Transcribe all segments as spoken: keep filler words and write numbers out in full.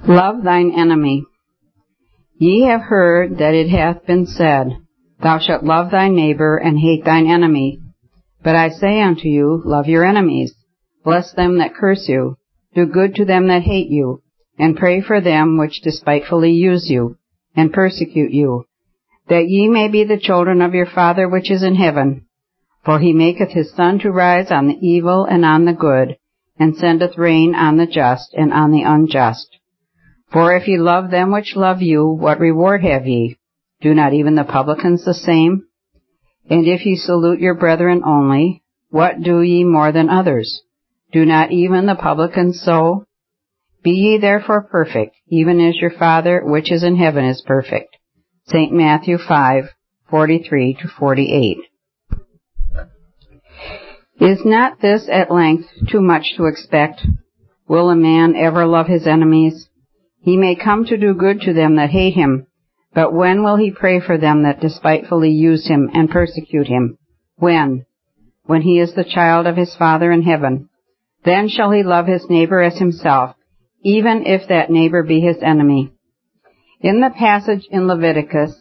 Love thine enemy. Ye have heard that it hath been said, Thou shalt love thy neighbor and hate thine enemy. But I say unto you, love your enemies, bless them that curse you, do good to them that hate you, and pray for them which despitefully use you, and persecute you, that ye may be the children of your Father which is in heaven. For he maketh his sun to rise on the evil and on the good, and sendeth rain on the just and on the unjust. For if ye love them which love you, what reward have ye? Do not even the publicans the same? And if ye salute your brethren only, what do ye more than others? Do not even the publicans so? Be ye therefore perfect, even as your Father which is in heaven is perfect. Saint Matthew five, forty-three to forty-eight. Is not this at length too much to expect? Will a man ever love his enemies? He may come to do good to them that hate him, but when will he pray for them that despitefully use him and persecute him? When? When he is the child of his Father in heaven. Then shall he love his neighbor as himself, even if that neighbor be his enemy. In the passage in Leviticus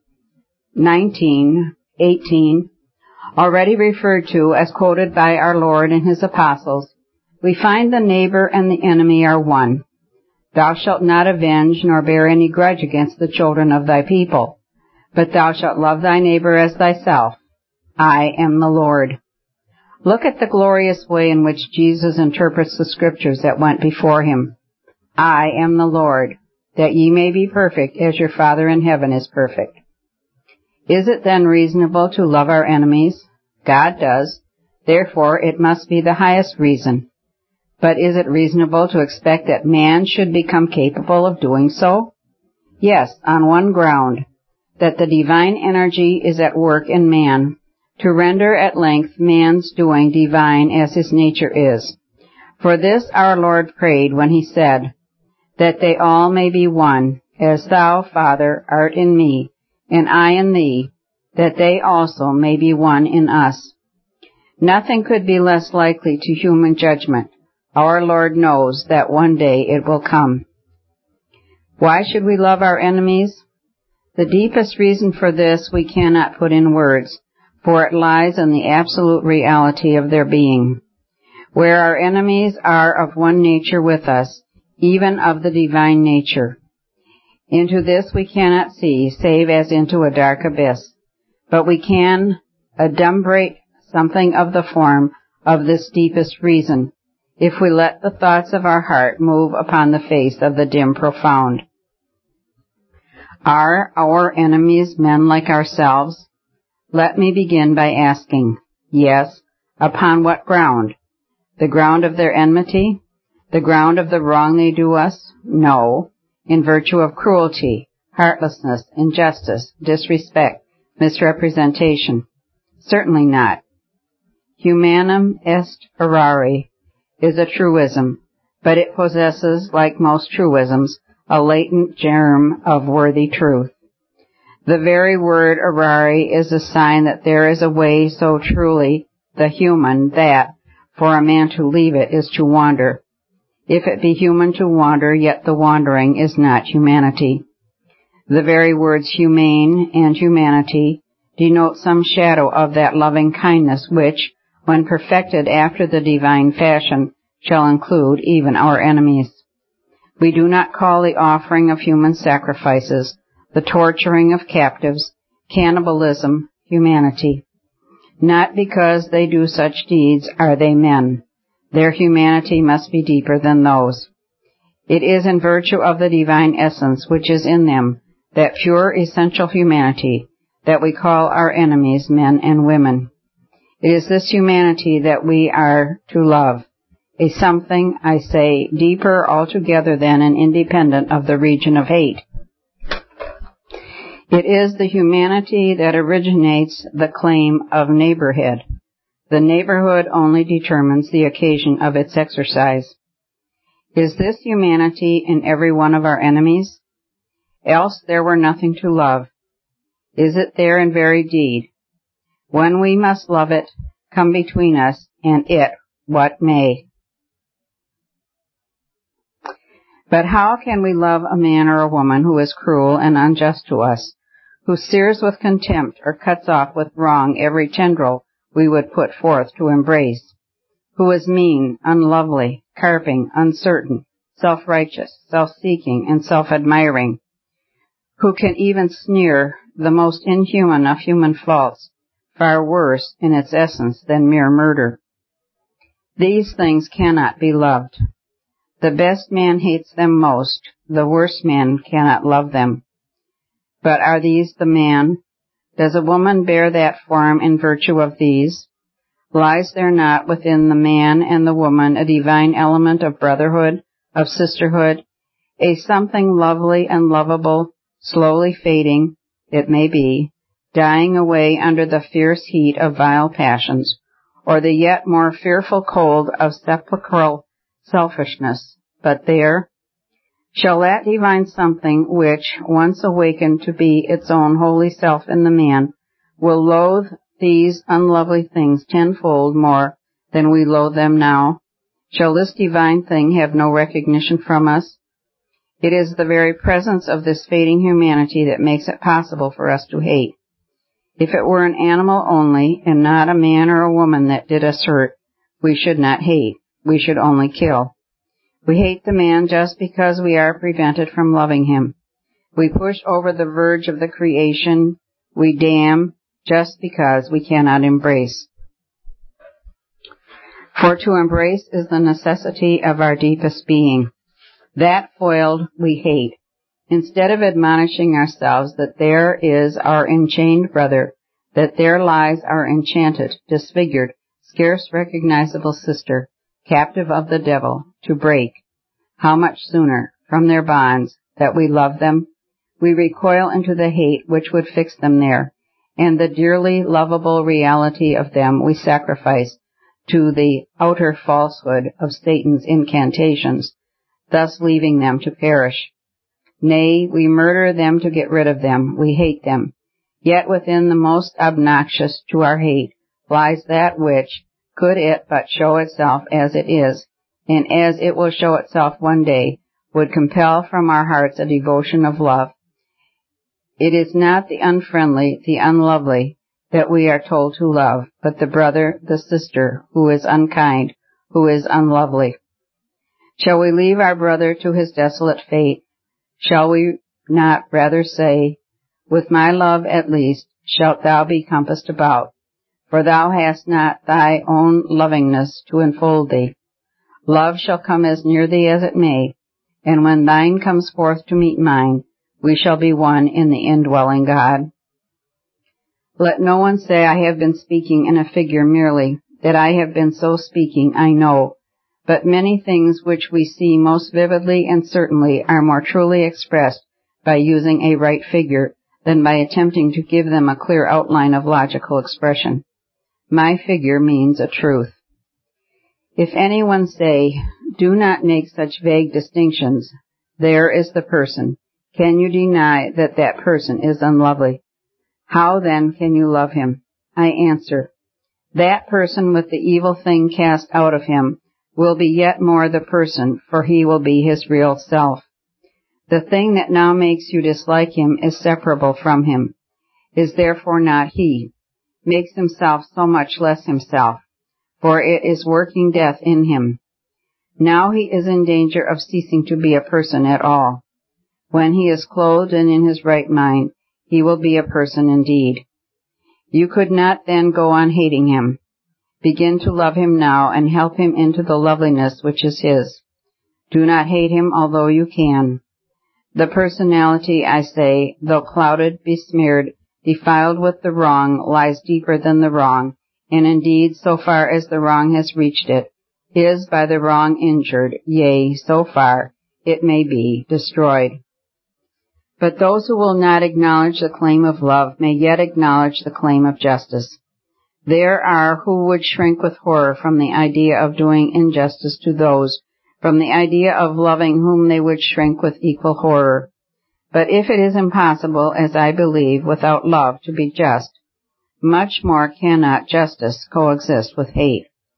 nineteen, eighteen, already referred to as quoted by our Lord and his apostles, we find the neighbor and the enemy are one. Thou shalt not avenge nor bear any grudge against the children of thy people, but thou shalt love thy neighbor as thyself. I am the Lord. Look at the glorious way in which Jesus interprets the scriptures that went before him. I am the Lord, that ye may be perfect as your Father in heaven is perfect. Is it then reasonable to love our enemies? God does. Therefore, it must be the highest reason. But is it reasonable to expect that man should become capable of doing so? Yes, on one ground, that the divine energy is at work in man, to render at length man's doing divine as his nature is. For this our Lord prayed when he said, that they all may be one, as thou, Father, art in me, and I in thee, that they also may be one in us. Nothing could be less likely to human judgment. Our Lord knows that one day it will come. Why should we love our enemies? The deepest reason for this we cannot put in words, for it lies in the absolute reality of their being. Where our enemies are of one nature with us, even of the divine nature. Into this we cannot see, save as into a dark abyss, but we can adumbrate something of the form of this deepest reason, if we let the thoughts of our heart move upon the face of the dim profound. Are our enemies men like ourselves? Let me begin by asking, yes, upon what ground? The ground of their enmity? The ground of the wrong they do us? No, in virtue of cruelty, heartlessness, injustice, disrespect, misrepresentation. Certainly not. Humanum est errare is a truism, but it possesses, like most truisms, a latent germ of worthy truth. The very word errare is a sign that there is a way so truly the human that, for a man to leave it is to wander. If it be human to wander, yet the wandering is not humanity. The very words humane and humanity denote some shadow of that loving kindness which, when perfected after the divine fashion, shall include even our enemies. We do not call the offering of human sacrifices, the torturing of captives, cannibalism, humanity. Not because they do such deeds are they men. Their humanity must be deeper than those. It is in virtue of the divine essence which is in them, that pure essential humanity, that we call our enemies men and women. It is this humanity that we are to love, a something, I say, deeper altogether than and independent of the region of hate. It is the humanity that originates the claim of neighborhood. The neighborhood only determines the occasion of its exercise. Is this humanity in every one of our enemies? Else there were nothing to love. Is it there in very deed? When we must love it, come between us and it what may. But how can we love a man or a woman who is cruel and unjust to us, who sears with contempt or cuts off with wrong every tendril we would put forth to embrace, who is mean, unlovely, carping, uncertain, self-righteous, self-seeking, and self-admiring, who can even sneer the most inhuman of human faults, far worse in its essence than mere murder? These things cannot be loved. The best man hates them most, the worst man cannot love them. But are these the man? Does a woman bear that form in virtue of these? Lies there not within the man and the woman a divine element of brotherhood, of sisterhood, a something lovely and lovable, slowly fading, it may be, dying away under the fierce heat of vile passions, or the yet more fearful cold of sepulchral selfishness, but there? Shall that divine something which, once awakened to be its own holy self in the man, will loathe these unlovely things tenfold more than we loathe them now? Shall this divine thing have no recognition from us? It is the very presence of this fading humanity that makes it possible for us to hate. If it were an animal only, and not a man or a woman that did us hurt, we should not hate. We should only kill. We hate the man just because we are prevented from loving him. We push over the verge of the creation. We damn just because we cannot embrace. For to embrace is the necessity of our deepest being. That foiled, we hate. Instead of admonishing ourselves that there is our enchained brother, that there lies our enchanted, disfigured, scarce recognizable sister, captive of the devil, to break, how much sooner, from their bonds, that we love them, we recoil into the hate which would fix them there, and the dearly lovable reality of them we sacrifice to the outer falsehood of Satan's incantations, thus leaving them to perish. Nay, we murder them to get rid of them, we hate them. Yet within the most obnoxious to our hate lies that which, could it but show itself as it is, and as it will show itself one day, would compel from our hearts a devotion of love. It is not the unfriendly, the unlovely, that we are told to love, but the brother, the sister, who is unkind, who is unlovely. Shall we leave our brother to his desolate fate? Shall we not rather say, with my love at least shalt thou be compassed about, for thou hast not thy own lovingness to enfold thee. Love shall come as near thee as it may, and when thine comes forth to meet mine, we shall be one in the indwelling God. Let no one say I have been speaking in a figure merely, that I have been so speaking, I know, but many things which we see most vividly and certainly are more truly expressed by using a right figure than by attempting to give them a clear outline of logical expression. My figure means a truth. If anyone say, do not make such vague distinctions, there is the person. Can you deny that that person is unlovely? How then can you love him? I answer, that person with the evil thing cast out of him will be yet more the person, for he will be his real self. The thing that now makes you dislike him is separable from him, is therefore not he, makes himself so much less himself, for it is working death in him. Now he is in danger of ceasing to be a person at all. When he is clothed and in his right mind, he will be a person indeed. You could not then go on hating him. Begin to love him now and help him into the loveliness which is his. Do not hate him although you can. The personality, I say, though clouded, besmeared, defiled with the wrong, lies deeper than the wrong, and indeed, so far as the wrong has reached it, is by the wrong injured, yea, so far, it may be, destroyed. But those who will not acknowledge the claim of love may yet acknowledge the claim of justice. There are who would shrink with horror from the idea of doing injustice to those, from the idea of loving whom they would shrink with equal horror. But if it is impossible, as I believe, without love to be just, much more cannot justice coexist with hate.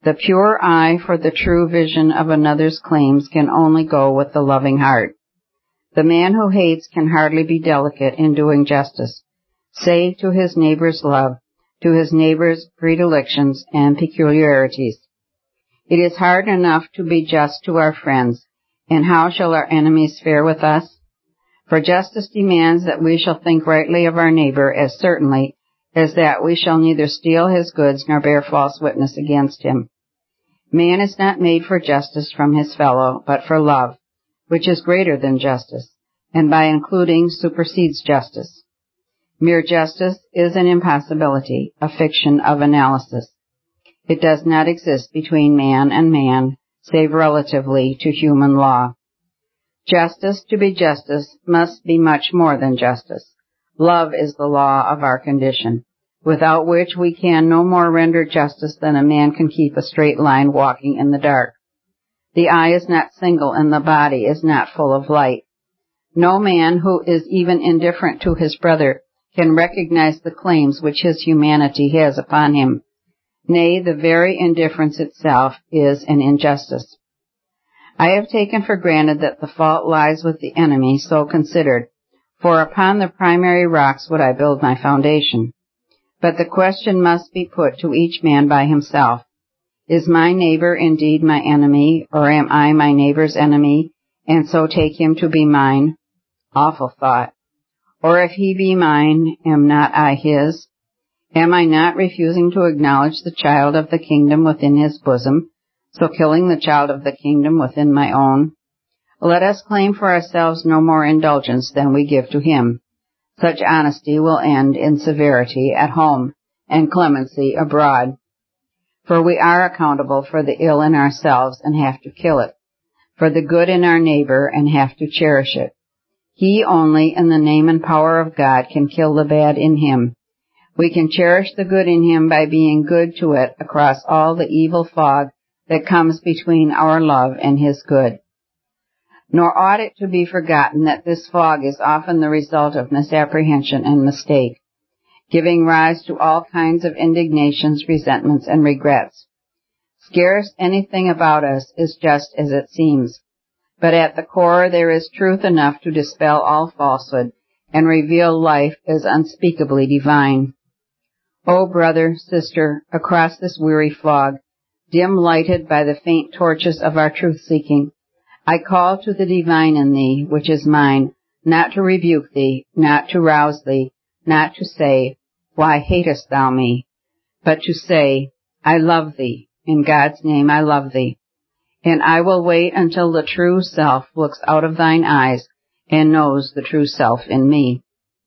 The pure eye for the true vision of another's claims can only go with the loving heart. The man who hates can hardly be delicate in doing justice, save to his neighbor's love, to his neighbor's predilections and peculiarities. It is hard enough to be just to our friends, and how shall our enemies fare with us? For justice demands that we shall think rightly of our neighbor as certainly as that we shall neither steal his goods nor bear false witness against him. Man is not made for justice from his fellow, but for love, which is greater than justice, and by including supersedes justice. Mere justice is an impossibility, a fiction of analysis. It does not exist between man and man, save relatively to human law. Justice, to be justice, must be much more than justice. Love is the law of our condition, without which we can no more render justice than a man can keep a straight line walking in the dark. The eye is not single and the body is not full of light. No man who is even indifferent to his brother can recognize the claims which his humanity has upon him. Nay, the very indifference itself is an injustice. I have taken for granted that the fault lies with the enemy, so considered, for upon the primary rocks would I build my foundation. But the question must be put to each man by himself. Is my neighbor indeed my enemy, or am I my neighbor's enemy, and so take him to be mine? Awful thought. Or if he be mine, am not I his? Am I not refusing to acknowledge the child of the kingdom within his bosom, so killing the child of the kingdom within my own? Let us claim for ourselves no more indulgence than we give to him. Such honesty will end in severity at home and clemency abroad. For we are accountable for the ill in ourselves and have to kill it, for the good in our neighbor and have to cherish it. He only, in the name and power of God, can kill the bad in him. We can cherish the good in him by being good to it across all the evil fog that comes between our love and his good. Nor ought it to be forgotten that this fog is often the result of misapprehension and mistake, giving rise to all kinds of indignations, resentments, and regrets. Scarce anything about us is just as it seems, but at the core there is truth enough to dispel all falsehood and reveal life as unspeakably divine. O brother, sister, across this weary fog, dim lighted by the faint torches of our truth-seeking, I call to the divine in thee, which is mine, not to rebuke thee, not to rouse thee, not to say, why hatest thou me? But to say, I love thee, in God's name I love thee, and I will wait until the true self looks out of thine eyes and knows the true self in me.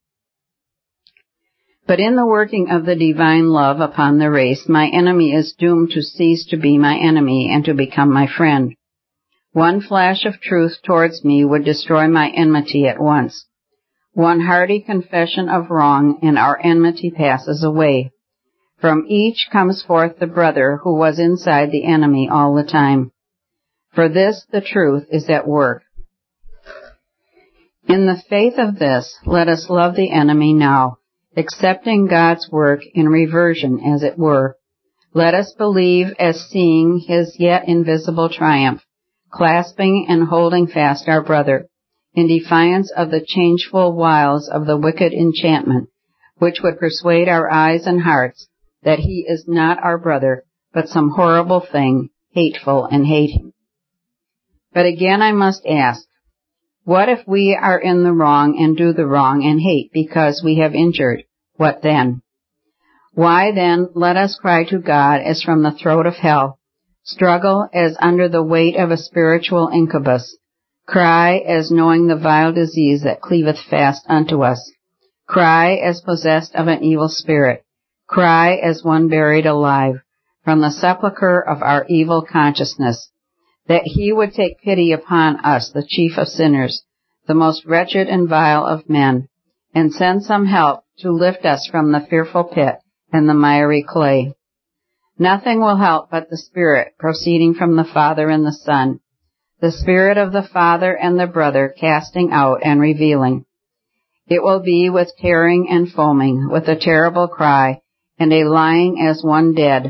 But in the working of the divine love upon the race, my enemy is doomed to cease to be my enemy and to become my friend. One flash of truth towards me would destroy my enmity at once. One hearty confession of wrong, and our enmity passes away. From each comes forth the brother who was inside the enemy all the time. For this, the truth is at work. In the faith of this, let us love the enemy now, accepting God's work in reversion, as it were. Let us believe as seeing his yet invisible triumph, clasping and holding fast our brother, in defiance of the changeful wiles of the wicked enchantment, which would persuade our eyes and hearts that he is not our brother, but some horrible thing, hateful and hating. But again I must ask, what if we are in the wrong and do the wrong and hate because we have injured? What then? Why then let us cry to God as from the throat of hell, struggle as under the weight of a spiritual incubus, cry as knowing the vile disease that cleaveth fast unto us, cry as possessed of an evil spirit, cry as one buried alive, from the sepulchre of our evil consciousness, that he would take pity upon us, the chief of sinners, the most wretched and vile of men, and send some help to lift us from the fearful pit and the miry clay. Nothing will help but the Spirit proceeding from the Father and the Son, the Spirit of the Father and the brother casting out and revealing. It will be with tearing and foaming, with a terrible cry, and a lying as one dead,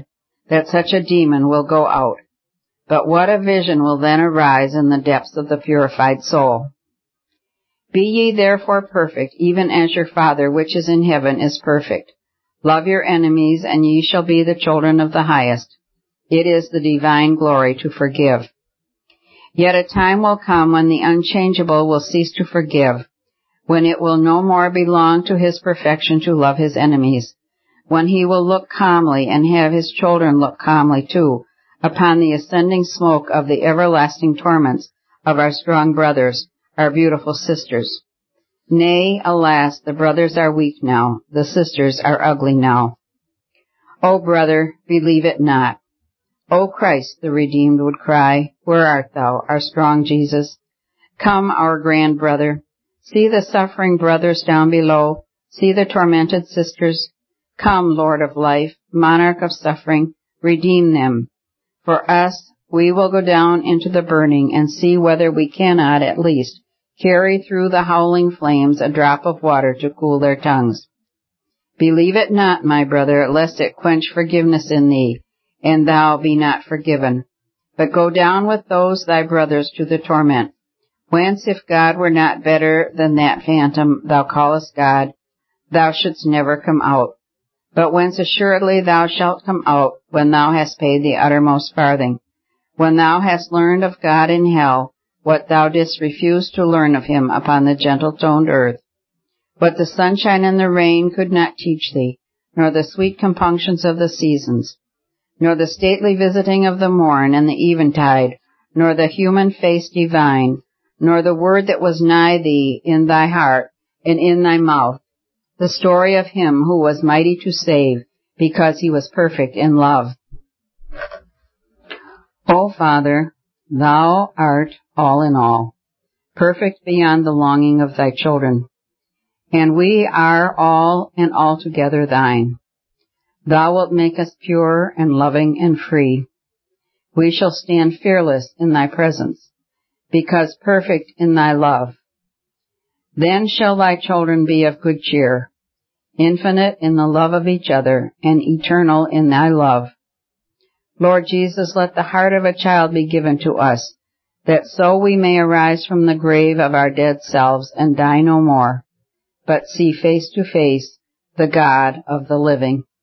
that such a demon will go out. But what a vision will then arise in the depths of the purified soul. Be ye therefore perfect, even as your Father which is in heaven is perfect. Love your enemies, and ye shall be the children of the highest. It is the divine glory to forgive. Yet a time will come when the unchangeable will cease to forgive, when it will no more belong to his perfection to love his enemies, when he will look calmly and have his children look calmly too upon the ascending smoke of the everlasting torments of our strong brothers, our beautiful sisters. Nay, alas, the brothers are weak now, the sisters are ugly now. O brother, believe it not. O Christ, the redeemed would cry, where art thou, our strong Jesus? Come, our grand brother. See the suffering brothers down below. See the tormented sisters. Come, Lord of life, monarch of suffering, redeem them. For us, we will go down into the burning and see whether we cannot, at least, carry through the howling flames a drop of water to cool their tongues. Believe it not, my brother, lest it quench forgiveness in thee, and thou be not forgiven. But go down with those thy brothers to the torment, whence if God were not better than that phantom thou callest God, thou shouldst never come out. But whence assuredly thou shalt come out when thou hast paid the uttermost farthing, when thou hast learned of God in hell what thou didst refuse to learn of him upon the gentle-toned earth. What the sunshine and the rain could not teach thee, nor the sweet compunctions of the seasons, nor the stately visiting of the morn and the eventide, nor the human face divine, nor the word that was nigh thee in thy heart and in thy mouth, the story of him who was mighty to save, because he was perfect in love. O Father, thou art all in all, perfect beyond the longing of thy children, and we are all and altogether thine. Thou wilt make us pure and loving and free. We shall stand fearless in thy presence, because perfect in thy love. Then shall thy children be of good cheer, infinite in the love of each other, and eternal in thy love. Lord Jesus, let the heart of a child be given to us, that so we may arise from the grave of our dead selves and die no more, but see face to face the God of the living.